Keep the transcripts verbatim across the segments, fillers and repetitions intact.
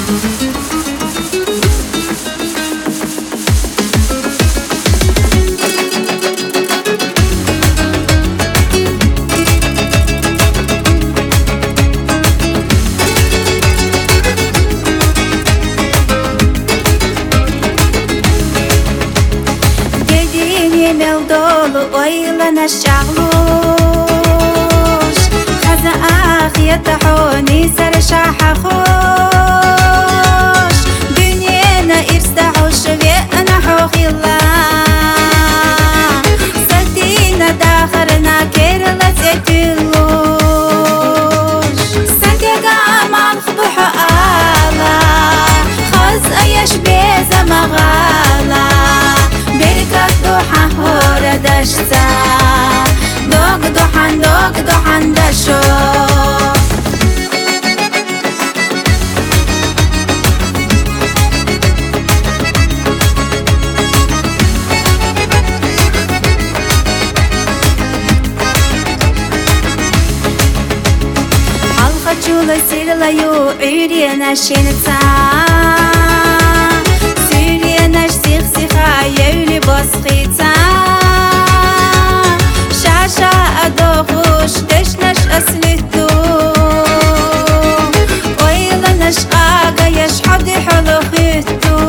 Мел долу ойланаш чағлуш Хаза ахията хони саршаха хош Дюнена ифстахуш ве'на хохила Сатина дахарна керла зетилуш Сантега аман خبوح آلا خاز ايش بيزا مغالا بركات دوحة هورا دشتا دوق دوحان دوق دوحان دشو حلقة جولة سيرلا يو عيرينا شينتا سيرينا شسيخ سيخا يولي بسخيتا شاشا أدوخوش دشنش أسلتو ويلنش آقا يشحب حلو خيتو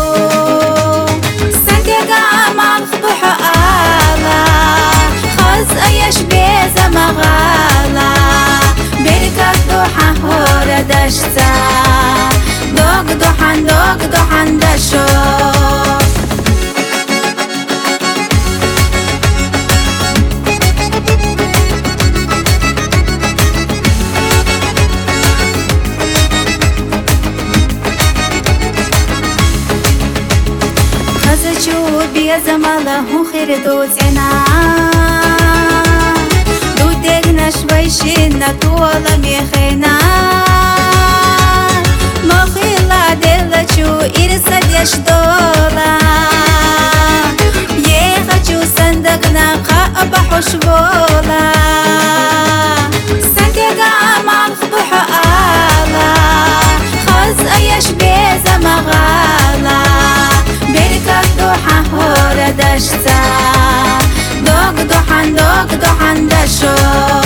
سنتيقا أمان خبوح آلا خاز أيش بيزا مغالا بركات دوحة هورا دشتا دوق دوحان دوق دوحان دشو بيزمالا هو خير دوزنا دو دقنا شويشنا طولا ميخينا مخيلا ديلا شو إرسد يشدولا يخشو صندقنا قاب حشبولا سنتيقا أمان خبوح آلا خاز أيش بيزا مغالا بركات دوحة هورا دشتا دوق دوحان دوق دوحان دشو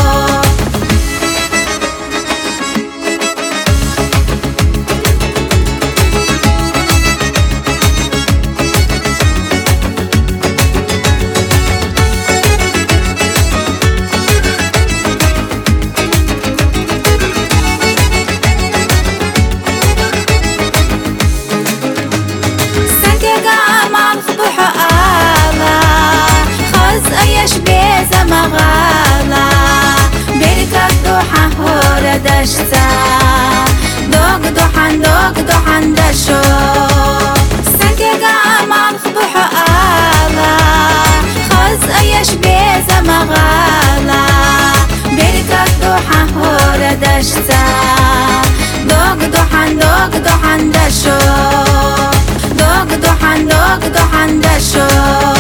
بيزا مغالا بركات دوحة هورا دشتا دوق دوحان دوق دوحان دشو سنتيقا أمان خبوح آلا خاز أيش بيزا مغالا بركات دوحة هورا دشتا دوق دوحان دوق دوحان دشو دوق دوحان دوق دوحان دشو